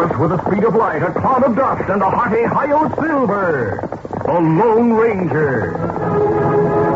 horse with the speed of light, a cloud of dust, and a hearty Hi-Yo Silver, the Lone Ranger.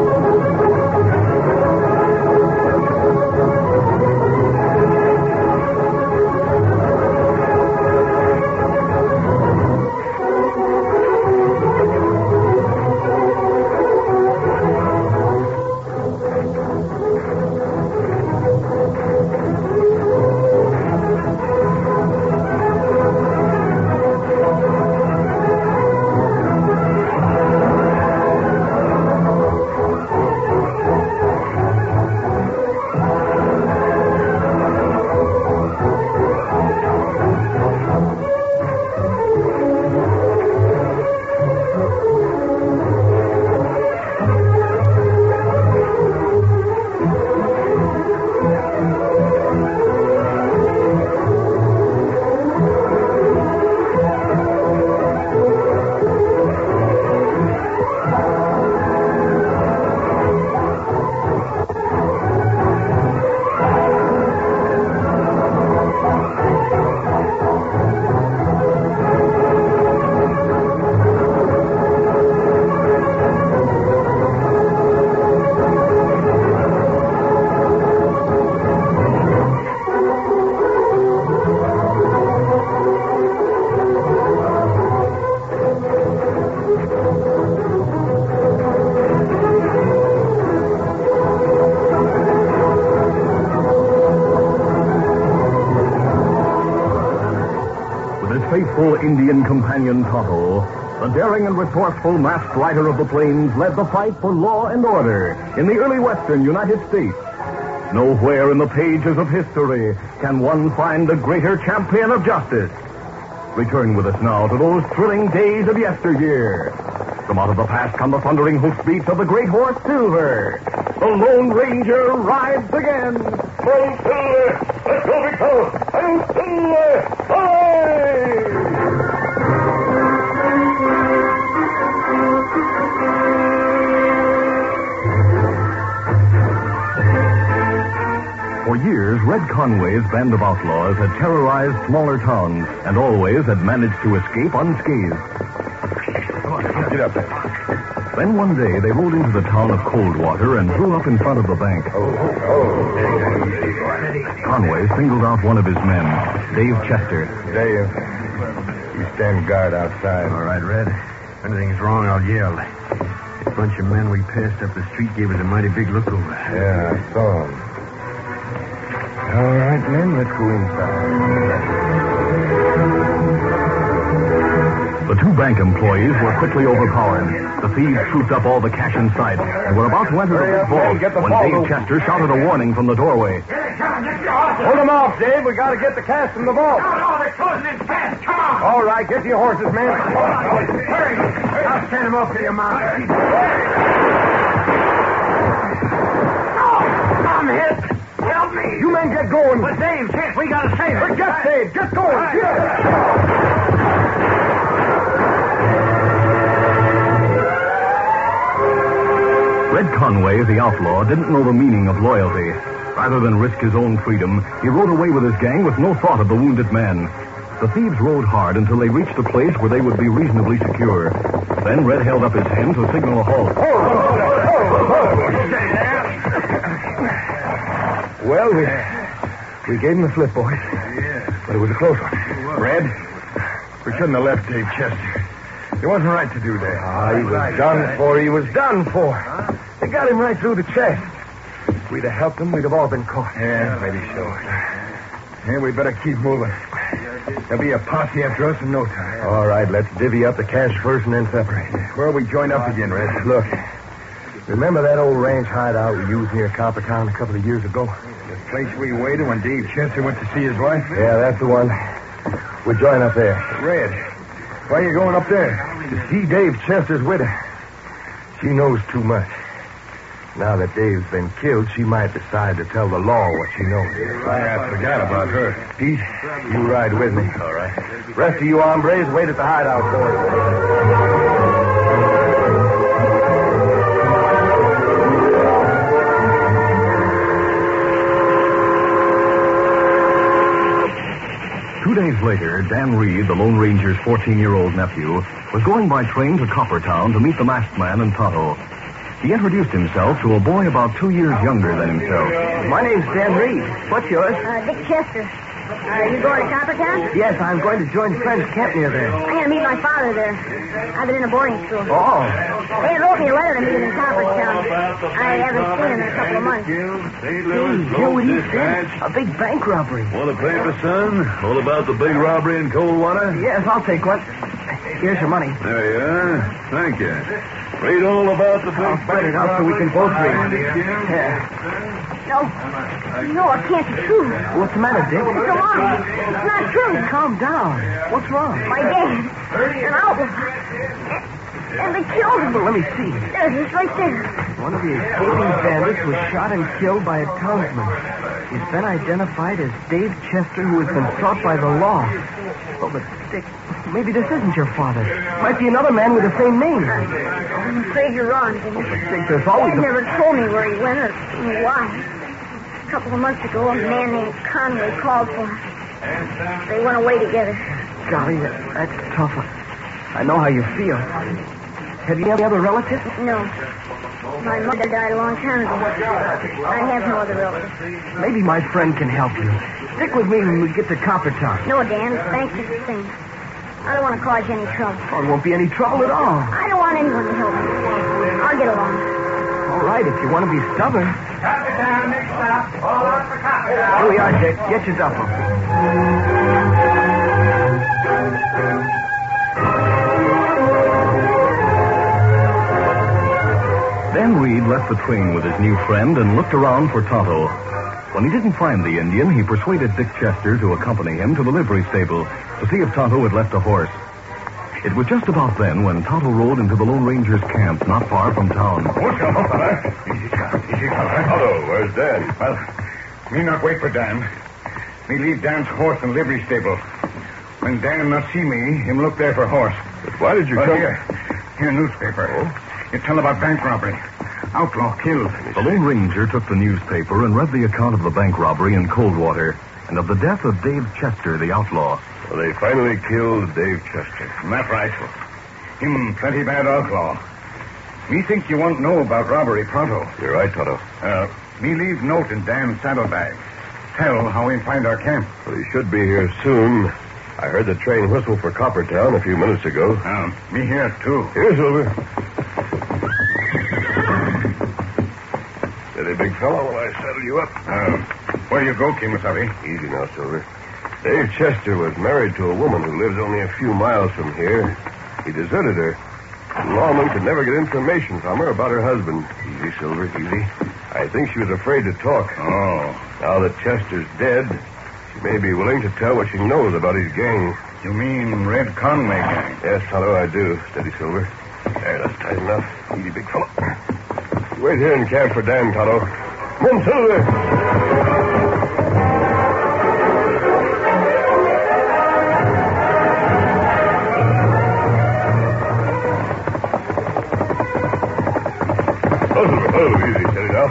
Faithful Indian companion Tonto, the daring and resourceful masked rider of the plains, led the fight for law and order in the early western United States. Nowhere in the pages of history can one find a greater champion of justice. Return with us now to those thrilling days of yesteryear. From out of the past come the thundering hoofbeats of the great horse Silver. The Lone Ranger rides again. Oh, Silver! Let's go, big fellow! Oh, Silver! For years, Red Conway's band of outlaws had terrorized smaller towns and always had managed to escape unscathed. Come on, get up there. Then one day, they rode into the town of Coldwater and drew up in front of the bank. Conway singled out one of his men, Dave Chester. Dave, you stand guard outside. All right, Red. If anything's wrong, I'll yell. A bunch of men we passed up the street gave us a mighty big look over. Yeah, I saw him. All right, men, let's go inside. The two bank employees were quickly overpowered. The thieves trooped up all the cash in sight and were about to enter the big vault when Dave Chester shouted a warning from the doorway. Hold them off, Dave. We got to get the cash from the vault. No, they're closing in fast. Come on. All right, get to your horses, men. Hurry. I'll stand them up to your mount. I'm hit. Help me. You men get going. But Dave, Chance, we got to save him. Get Dave. Get going. Red Conway, the outlaw, didn't know the meaning of loyalty. Rather than risk his own freedom, he rode away with his gang with no thought of the wounded man. The thieves rode hard until they reached a place where they would be reasonably secure. Then Red held up his hand to signal a halt. Well, we gave him the slip, boys. But it was a close one. Red, we shouldn't have left Dave Chester. It wasn't right to do that. He was done for. He was done for. They got him right through the chest. If we'd have helped him, we'd have all been caught. Yeah, maybe so. Yeah, we better keep moving. There'll be a posse after us in no time. All right, let's divvy up the cash first and then separate. Where'll we join up again, Red? Look, remember that old ranch hideout we used near Coppertown a couple of years ago? The place we waited when Dave Chester went to see his wife? Yeah, that's the one. We'll join up there. Red, why are you going up there? To see Dave Chester's widow. She knows too much. Now that Dave's been killed, she might decide to tell the law what she knows. I forgot about her. Pete, you ride with me. All right. Rest of you hombres, wait at the hideout for us. 2 days years later, Dan Reed, the Lone Ranger's 14-year-old nephew, was going by train to Coppertown to meet the masked man and Tonto. He introduced himself to a boy about 2 years younger than himself. My name's Dan Reed. What's yours? Dick Chester. Are you going to Coppertown? Yes, I'm going to join friends camp near there. I'm going to meet my father there. I've been in a boarding school. Oh. They wrote me a letter to meet him in Coppertown. I haven't seen him in a couple of months. Hear what he said? A big bank robbery. Want a paper, son? All about the big robbery in Coldwater? Yes, I'll take one. Here's your money. There you are. Thank you. Read all about the big I'll spread it out so we can both read. Yeah. No, it can't be true. What's the matter, Dick? It's a lie. It's not true. Calm down. What's wrong? My dad, an outlaw. And they killed him. Well, let me see. There's this right there. One of the escaping bandits was shot and killed by a townsman. He's been identified as Dave Chester, who has been sought by the law. Oh, but Dick, maybe this isn't your father. Might be another man with the same name. I'm afraid you're wrong, Dick. Dick, there's always Dad never told me where he went or why. A couple of months ago, a man named Conway called for him. They went away together. Golly, that's tough. I know how you feel. Have you any other relatives? No. My mother died a long time ago. I have no other relatives. Maybe my friend can help you. Stick with me when we get to Coppertown. No, Dan. Thanks for the thing. I don't want to cause you any trouble. Oh, it won't be any trouble at all. I don't want anyone to help me. I'll get along. All right, if you want to be stubborn. Coppertown, next stop. All out for Coppertown. Here we are, Dick. Get your duffel. Dan Reed left the train with his new friend and looked around for Tonto. When he didn't find the Indian, he persuaded Dick Chester to accompany him to the livery stable to see if Tonto had left a horse. It was just about then when Tonto rode into the Lone Ranger's camp not far from town. What's up, fella? Easy, fella. Hello, where's Dan? Well, me not wait for Dan. Me leave Dan's horse in livery stable. When Dan not see me, him look there for horse. But why did you come? Here, newspaper. It tell about bank robbery. Outlaw killed. The Lone Ranger took the newspaper and read the account of the bank robbery in Coldwater and of the death of Dave Chester, the outlaw. Well, they finally killed Dave Chester. That right. Him plenty bad outlaw. Me think you won't know about robbery pronto. You're right, Tonto. Me leave note in Dan's saddlebag. Tell how we find our camp. Well, he should be here soon. I heard the train whistle for Coppertown a few minutes ago. Me here, too. Here, Silver. Steady, big fellow, while I saddle you up. Where you go, Kimasabi? Easy now, Silver. Dave Chester was married to a woman who lives only a few miles from here. He deserted her. The lawman could never get information from her about her husband. Easy, Silver, easy. I think she was afraid to talk. Oh. Now that Chester's dead, she may be willing to tell what she knows about his gang. You mean Red Conway gang? Yes, Tonto, I do. Steady, Silver. There, that's tight enough. Easy, big fellow. Wait here in camp for Dan, Tonto. Come on, Silver. Oh, easy, steady now.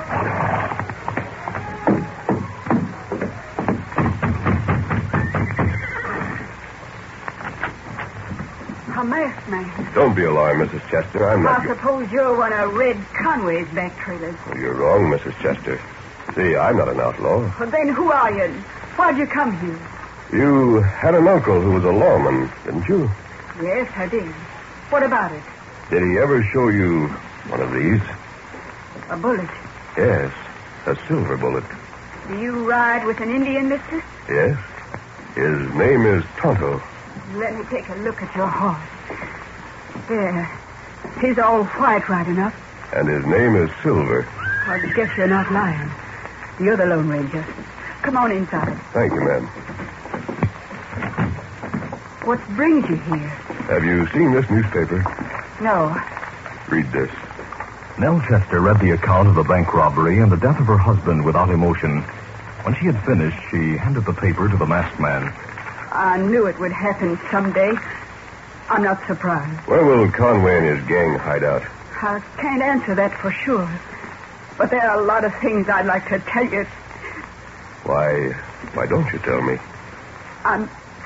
A masked man. Don't be alarmed, Mrs. Chester. I'm not... I suppose you're one of Red Conway's bank trailers. Oh, you're wrong, Mrs. Chester. See, I'm not an outlaw. Well, then who are you? Why'd you come here? You had an uncle who was a lawman, didn't you? Yes, I did. What about it? Did he ever show you one of these? A bullet. Yes, a silver bullet. Do you ride with an Indian, mister? Yes. His name is Tonto. Let me take a look at your horse. There. He's all white right enough. And his name is Silver. I guess you're not lying. You're the Lone Ranger. Come on inside. Thank you, ma'am. What brings you here? Have you seen this newspaper? No. Read this. Nell Chester read the account of the bank robbery and the death of her husband without emotion. When she had finished, she handed the paper to the masked man. I knew it would happen someday. I'm not surprised. Where will Conway and his gang hide out? I can't answer that for sure. But there are a lot of things I'd like to tell you. Why don't you tell me? I'm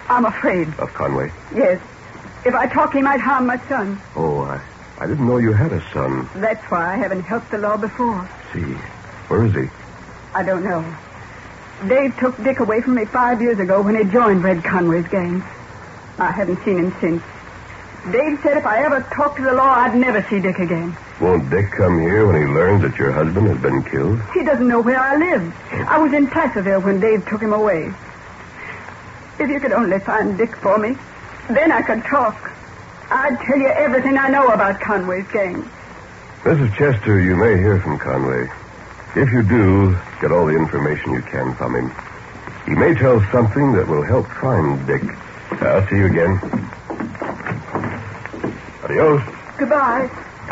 I'm afraid. Of Conway? Yes. If I talk, he might harm my son. Oh, I didn't know you had a son. That's why I haven't helped the law before. See. Where is he? I don't know. Dave took Dick away from me 5 years ago when he joined Red Conway's gang. I haven't seen him since. Dave said if I ever talked to the law, I'd never see Dick again. Won't Dick come here when he learns that your husband has been killed? He doesn't know where I live. I was in Placerville when Dave took him away. If you could only find Dick for me, then I could talk. I'd tell you everything I know about Conway's gang. Mrs. Chester, you may hear from Conway. If you do, get all the information you can from him. He may tell something that will help find Dick. I'll see you again. Adios. Goodbye.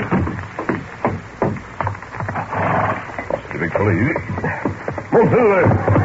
The big fella, easy. Come on, through there.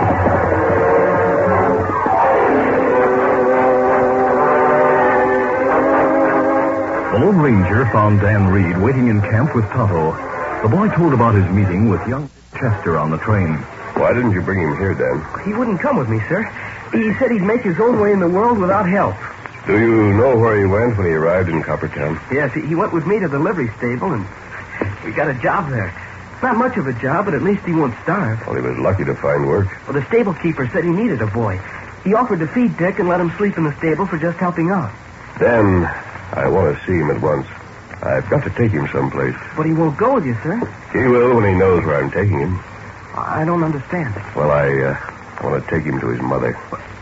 The Lone Ranger found Dan Reed waiting in camp with Tonto. The boy told about his meeting with young Chester on the train. Why didn't you bring him here, Dan? He wouldn't come with me, sir. He said he'd make his own way in the world without help. Do you know where he went when he arrived in Coppertown? Yes, he went with me to the livery stable, and we got a job there. Not much of a job, but at least he won't starve. Well, he was lucky to find work. Well, the stable keeper said he needed a boy. He offered to feed Dick and let him sleep in the stable for just helping out. Dan, I want to see him at once. I've got to take him someplace. But he won't go with you, sir. He will when he knows where I'm taking him. I don't understand. Well, I want to take him to his mother.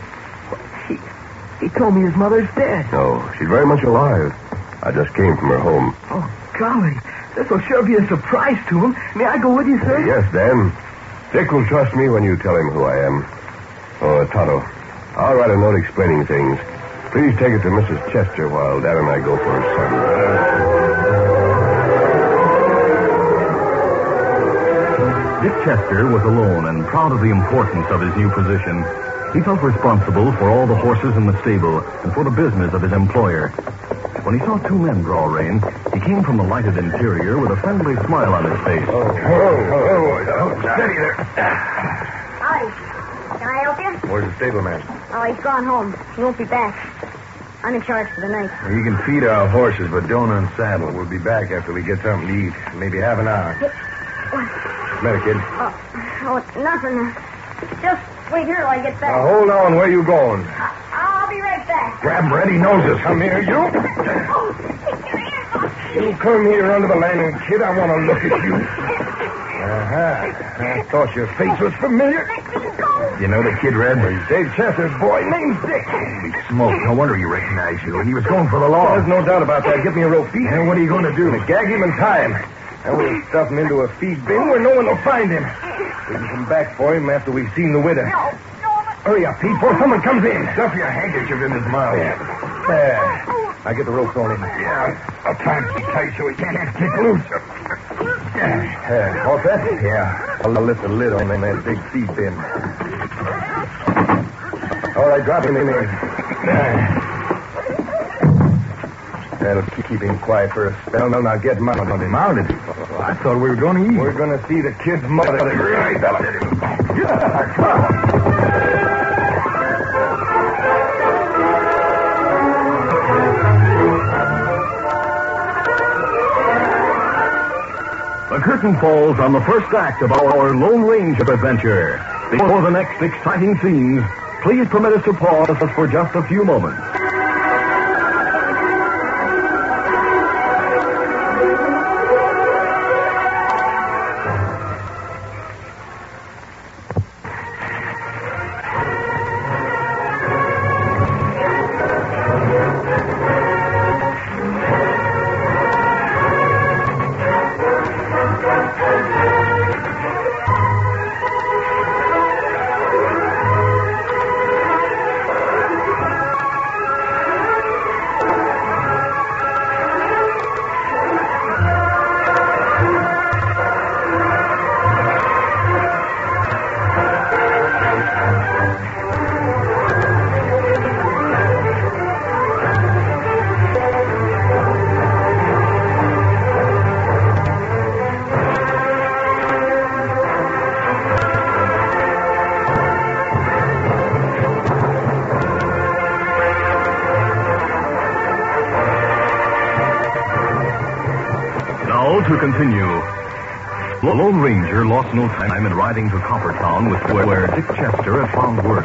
He told me his mother's dead. No, she's very much alive. I just came from her home. Oh, golly. This will sure be a surprise to him. May I go with you, sir? Yes, Dan. Dick will trust me when you tell him who I am. Oh, Tonto, I'll write a note explaining things. Please take it to Mrs. Chester while Dan and I go for her son. Dick Chester was alone and proud of the importance of his new position. He felt responsible for all the horses in the stable and for the business of his employer. When he saw two men draw rein, he came from the lighted interior with a friendly smile on his face. Oh, Steady there. Howdy. Can I help you? Where's the stableman? Oh, he's gone home. He won't be back. I'm in charge for the night. You can feed our horses, but don't unsaddle. We'll be back after we get something to eat. Maybe half an hour. What? Matter, kid? Oh, nothing. Just wait here till I get back. Now, hold on. Where you going? I'll be right back. Grab him, Red. He knows us. Come here, you. Oh, take your hands off. You come here under the lantern, kid. I want to look at you. I thought your face was familiar. You know the kid, Red? He's Dave Chester's boy named Dick. Holy smoke. No wonder he recognized you. He was going for the law. There's no doubt about that. Give me a rope. And what are you going to do? Gag him and tie him. And we'll stuff him into a feed bin where no one will find him. We can come back for him after we've seen the widow. No. Hurry up, Pete, before someone comes in. Stuff your handkerchief in his mouth. There. I get the ropes on him. Yeah. I'll tie him tight so he can't kick loose. All set? Yeah. I'll lift the lid on that big feed bin. All right, drop him in there. That'll keep him quiet for a spell. Now get mounted. Mounted? Well, I thought we were going to eat. We're going to see the kid's mother. Right, fella. The curtain falls on the first act of our Lone Ranger adventure. Before the next exciting scenes, please permit us to pause for just a few moments. The Lone Ranger lost no time in riding to Coppertown where Dick Chester had found word.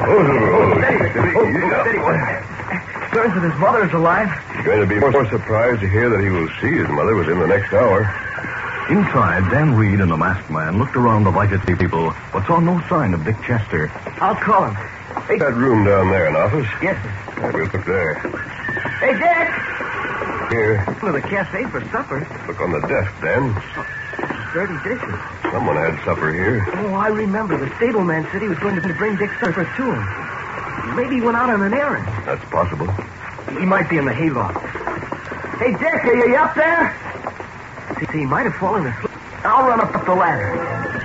Turns that his mother is alive. He's going to be more surprised to hear that he will see his mother within the next hour. Inside, Dan Reed and the masked man looked around the Vitus people, but saw no sign of Dick Chester. I'll call him. Hey, that room down there, an office? Yes, sir. We'll look there. Hey, Dick! Here. To the cafe for supper. Look on the desk, Dan. Dirty dishes. Someone had supper here. Oh, I remember. The stableman said he was going to bring Dick's supper to him. Maybe he went out on an errand. That's possible. He might be in the hayloft. Hey, Dick, are you up there? See, he might have fallen asleep. I'll run up the ladder.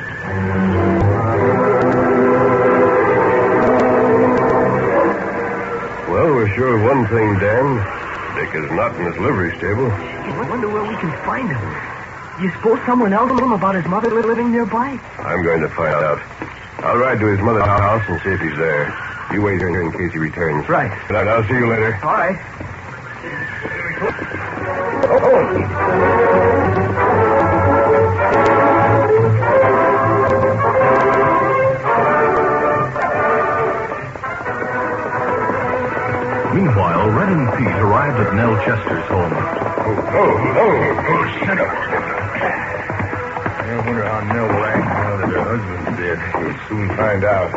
Well, we're sure of one thing, Dan. Dick is not in his livery stable. I wonder where we can find him. Do you suppose someone else told him about his mother living nearby? I'm going to find out. I'll ride to his mother's house and see if he's there. You wait here in case he returns. Right. Good night. I'll see you later. All right. Meanwhile, Red and Pete arrived at Nell Chester's home. Sit up. I wonder how Nell will act now that her husband's dead. We'll soon find out.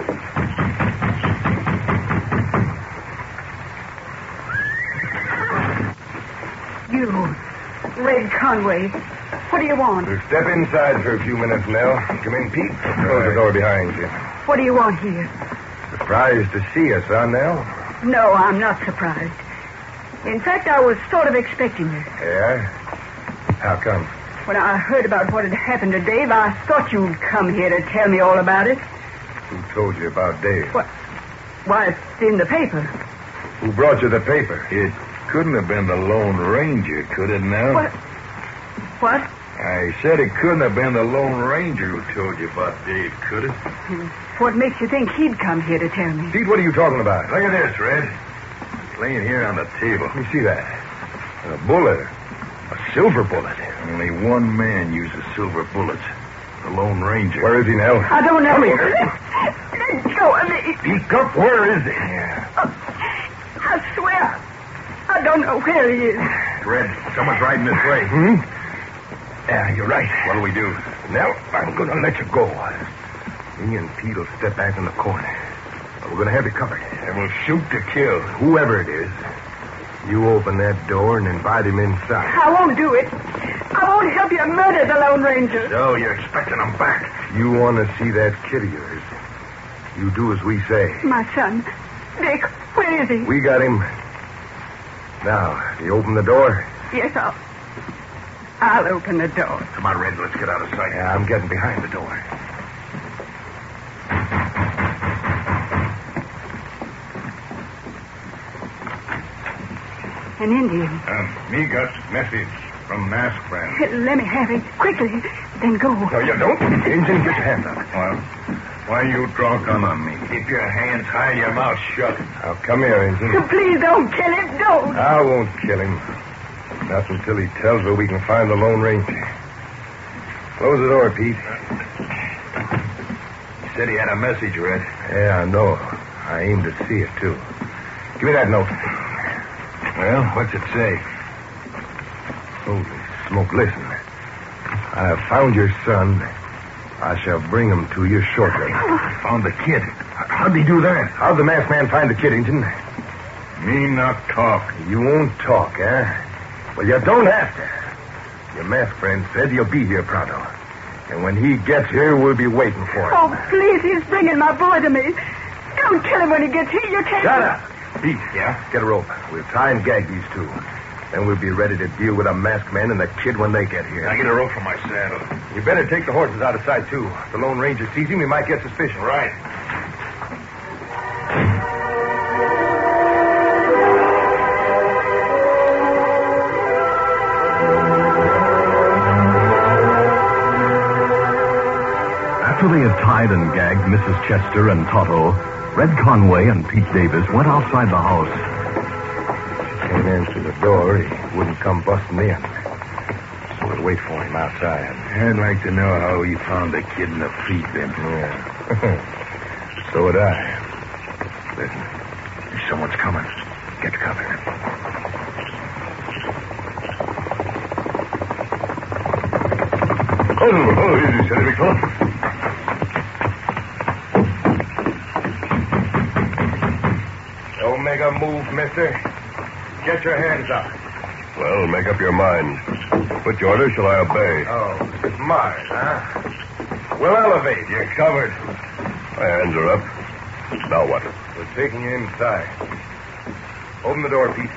You, Red Conway. What do you want? We'll step inside for a few minutes, Nell. Come in, Pete. Close the door behind you. What do you want here? Surprised to see us, huh, Nell? No, I'm not surprised. In fact, I was sort of expecting you. Yeah? How come? When I heard about what had happened to Dave, I thought you'd come here to tell me all about it. Who told you about Dave? What? Why, it's in the paper. Who brought you the paper? It couldn't have been the Lone Ranger, could it now? What? I said it couldn't have been the Lone Ranger who told you about Dave, could it? What makes you think he'd come here to tell me? Pete, what are you talking about? Look at this, Red. It's laying here on the table. Let me see that. A bullet. A silver bullet. Only one man uses silver bullets. The Lone Ranger. Where is he, Nell? I don't know. Come here. Let go of me. Speak up. Where is he? I swear, I don't know where he is. Red, someone's riding this way. Yeah, you're right. What'll we do? Nell, I'm going to let you go. Me and Pete will step back in the corner. We're going to have you covered. And we'll shoot to kill. Whoever it is, you open that door and invite him inside. I won't do it. I won't help you murder the Lone Ranger. So you're expecting him back. You want to see that kid of yours. You do as we say. My son, Dick, where is he? We got him. Now, you open the door? Yes, I'll open the door. Come on, Red, let's get out of sight. Yeah, I'm getting behind the door. An Indian. Me got message from masked friend. Let me have it. Quickly. Then go. No, you don't. Injun, get your hands up. Well, why you draw gun on me? Keep your hands high and your mouth shut. Now, come here, Injun. Please don't kill him. Don't. I won't kill him. Not until he tells where we can find the Lone Ranger. Close the door, Pete. He said he had a message, Red. Yeah, I know. I aim to see it, too. Give me that note. Well, what's it say? Holy smoke, listen. I have found your son. I shall bring him to you shortly. Found the kid. How'd he do that? How'd the masked man find the kid, Injun? Me not talk. You won't talk, eh? Well, you don't have to. Your masked friend said he'll be here pronto. And when he gets here, we'll be waiting for him. Oh, please, he's bringing my boy to me. Don't kill him when he gets here. You can't. Shut up. Pete, yeah? Get a rope. We'll tie and gag these two. Then we'll be ready to deal with a masked man and the kid when they get here. I get a rope from my saddle. You better take the horses out of sight, too. If the Lone Ranger sees him, he might get suspicion. Right. After they had tied and gagged Mrs. Chester and Tonto, Red Conway and Pete Davis went outside the house. Can't answer the door. He wouldn't come busting in. So we'll We'll wait for him outside. I'd like to know how he found the kid in the feed bin. Yeah. So would I. Listen, someone's coming. Get cover. Oh, easy, steady, big fella. Don't make a move, mister. Get your hands up. Well, make up your mind. Which order shall I obey? Oh, it's mine, huh? We'll elevate. You're covered. My hands are up. Now what? We're taking you inside. Open the door, Pete.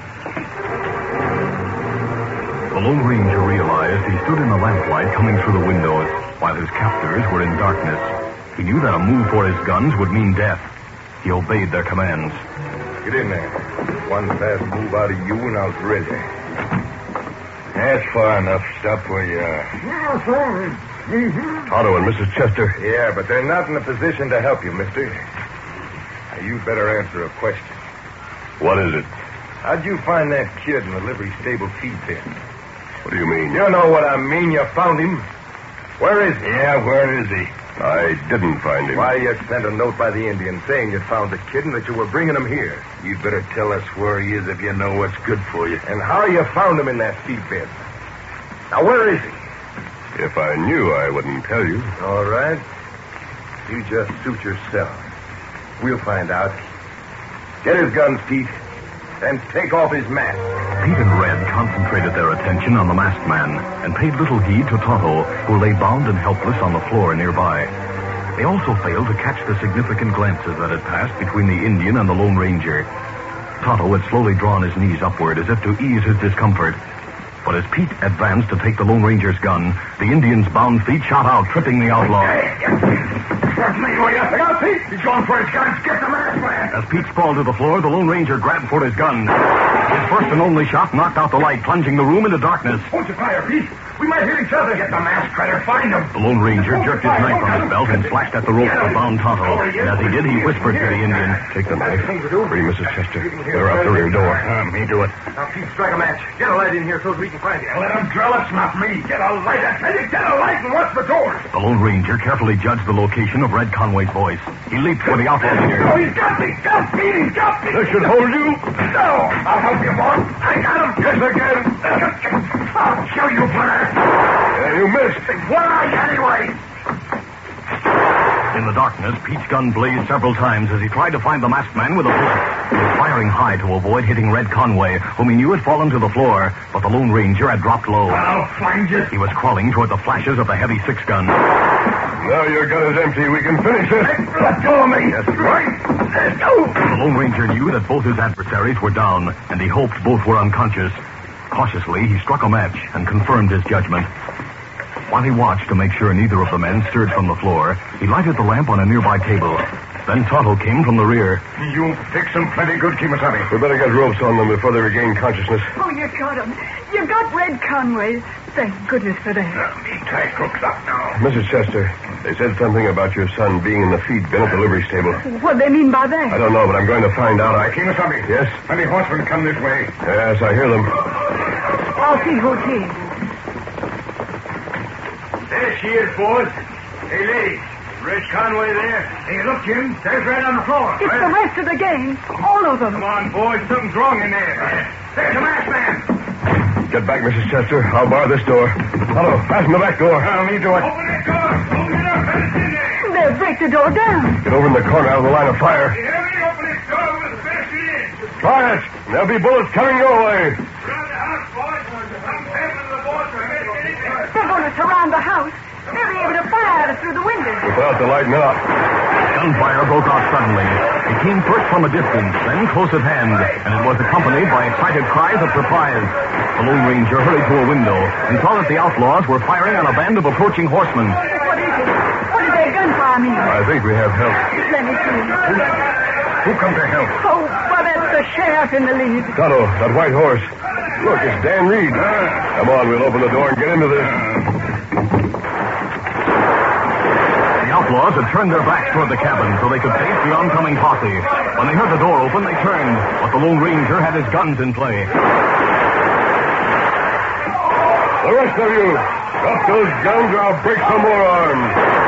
The Lone Ranger realized he stood in the lamplight coming through the windows while his captors were in darkness. He knew that a move for his guns would mean death. He obeyed their commands. Get in there. One fast move out of you and I'll drill you. That's far enough. Stop where you are. Tonto and Mrs. Chester. Yeah, but they're not in a position to help you, mister. Now, you better answer a question. What is it? How'd you find that kid in the livery stable feed bin? What do you mean? You know what I mean. You found him. Where is he? Yeah, where is he? I didn't find him. Why, you sent a note by the Indian saying you'd found the kid and that you were bringing him here. You'd better tell us where he is if you know what's good for you. And how you found him in that feed bin. Now, where is he? If I knew, I wouldn't tell you. All right. You just suit yourself. We'll find out. Get his guns, Pete, and take off his mask. Pete and Red concentrated their attention on the masked man and paid little heed to Tonto, who lay bound and helpless on the floor nearby. They also failed to catch the significant glances that had passed between the Indian and the Lone Ranger. Tonto had slowly drawn his knees upward as if to ease his discomfort. But as Pete advanced to take the Lone Ranger's gun, the Indian's bound feet shot out, tripping the outlaw. Look out, Pete! He's going for his guns. Get the masked man! As Pete sprawled to the floor, the Lone Ranger grabbed for his gun. His first and only shot knocked out the light, plunging the room into darkness. Hold your fire, Pete. We might hear each other. Get the masked critter. Find him. The Lone Ranger jerked his knife from his belt and slashed at the rope that bound Tonto. And as he did, he whispered to the Indian, Take the knife. Free Mrs. Chester. Get her out the rear door. Me do it. Now, Pete, strike a match. Get a light in here so we can find you. Let him drill us, not me. Get a light. I tell you, get a light and watch the doors. The Lone Ranger carefully judged the location of Red Conway's voice. He leaped for the outlaw leader. Oh, he's got me. Got Pete. He's got me. This should hold you. No. I'll help you, boy. I got him. Yes, again. I'll show you, brother. Yeah, you missed. Where are you, anyway? In the darkness, Pete's gun blazed several times as he tried to find the masked man with a bullet. He was firing high to avoid hitting Red Conway, whom he knew had fallen to the floor, but the Lone Ranger had dropped low. I'll find you. He was crawling toward the flashes of the heavy six-gun. Now your gun is empty. We can finish this. Let go of me. Yes, Right. Let go. The Lone Ranger knew that both his adversaries were down, and he hoped both were unconscious. Cautiously, he struck a match and confirmed his judgment. While he watched to make sure neither of the men stirred from the floor, he lighted the lamp on a nearby table. Then Tonto came from the rear. You fix them plenty good, Kimasabi. We better get ropes on them before they regain consciousness. Oh, you got him. You got Red Conway. Thank goodness for that. Me tie crooks up now. Mrs. Chester, they said something about your son being in the feed bin at the livery stable. What do they mean by I that? don't know, but I'm going to find out. Kimasabi. Yes? Plenty horsemen come this way. Yes, I hear them. I'll see who's he. There she is, boys. Hey, ladies. Red Conway there. Hey, look, Jim. There's Red on the floor. It's the rest of the gang. All of them. Come on, boys. Something's wrong in there. There's a masked man. Get back, Mrs. Chester. I'll bar this door. Hello, fasten the back door. I'll need to it. Open that door. Open it up. Let us in there. They'll break the door down. Get over in the corner out of the line of fire. Hey, help me open this door. We'll smash it in. Try it. There'll be bullets coming your way. Around the house, boys. I'm having the boys to make anything. They're going to surround the house. They'll be able to fire at us through the windows. We put out the light now. Gunfire broke out suddenly. It came first from a distance, then close at hand, and it was accompanied by excited cries of surprise. The Lone Ranger hurried to a window and saw that the outlaws were firing on a band of approaching horsemen. What is it? What did their gunfire mean? I think we have help. Let me see. Who come to help? Oh, well, that's the sheriff in the lead. Tonto, that white horse. Look, it's Dan Reed. Come on, we'll open the door and get into this. The outlaws had turned their backs toward the cabin so they could face the oncoming posse. When they heard the door open, they turned, but the Lone Ranger had his guns in play. The rest of you, drop those guns or I'll break some more arms.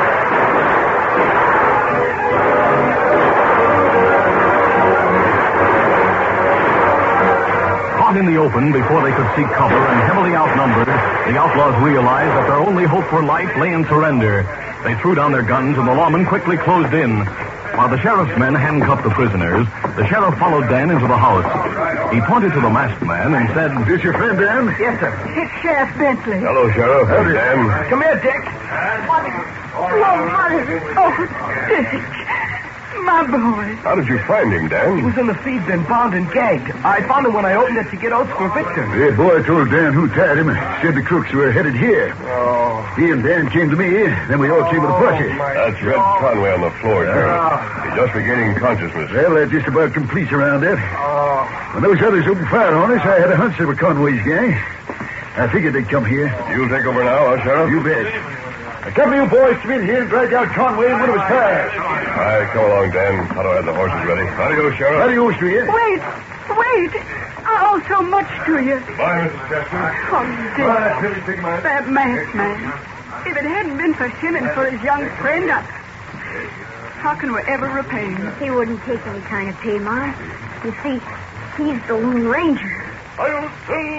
Caught in the open before they could seek cover and heavily outnumbered, the outlaws realized that their only hope for life lay in surrender. They threw down their guns and the lawmen quickly closed in. While the sheriff's men handcuffed the prisoners, the sheriff followed Dan into the house. He pointed to the masked man and said, Is this your friend, Dan? Yes, sir. It's Sheriff Bentley. Hello, Sheriff. I'm Dan. Come here, Dick. Mother. Oh, Dick. My boy. How did you find him, He Dan? was in the feed, then bound and gagged. I found him when I opened it to get oats for Victor. The boy told Dan who tied him and said the crooks were headed here. Oh. He and Dan came to me, then we all came to the posse. That's Red Conway on the floor, Sheriff. He's just regaining consciousness. Well, that just about completes around that. When those others opened fire on us, I had a hunch they were Conway's gang. I figured they'd come here. You'll take over now, huh, Sheriff? You bet. A couple of you boys come in here and drag out Conway and one of his pals. All right, come along, Dan. Otto had the horses ready. Adios, Sheriff. Adios to you. Wait. I owe so much to you. Bye, Mrs. Chester. Oh, Dick. That masked man. If it hadn't been for him and for his young friend, how can we ever repay him? He wouldn't take any kind of pay, Mom. You see, he's the Lone Ranger. I'll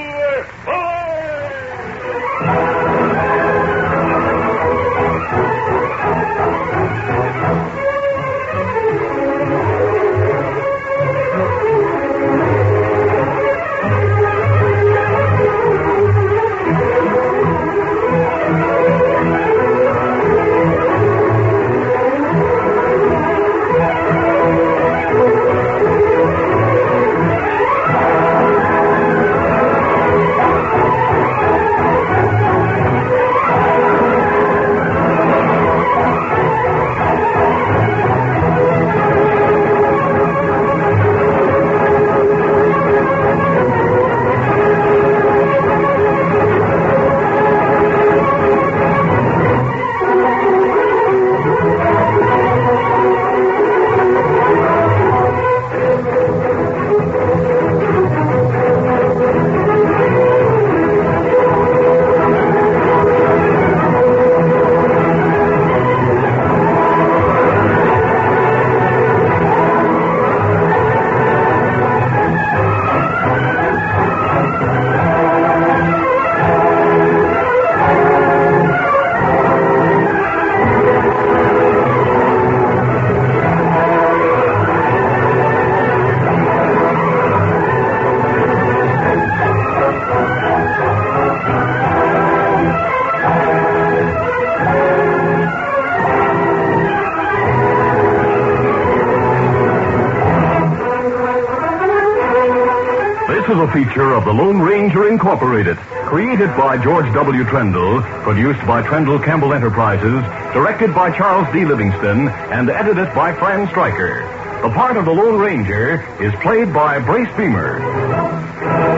This is a feature of the Lone Ranger Incorporated, created by George W. Trendle, produced by Trendle Campbell Enterprises, directed by Charles D. Livingston, and edited by Fran Stryker. The part of the Lone Ranger is played by Brace Beamer.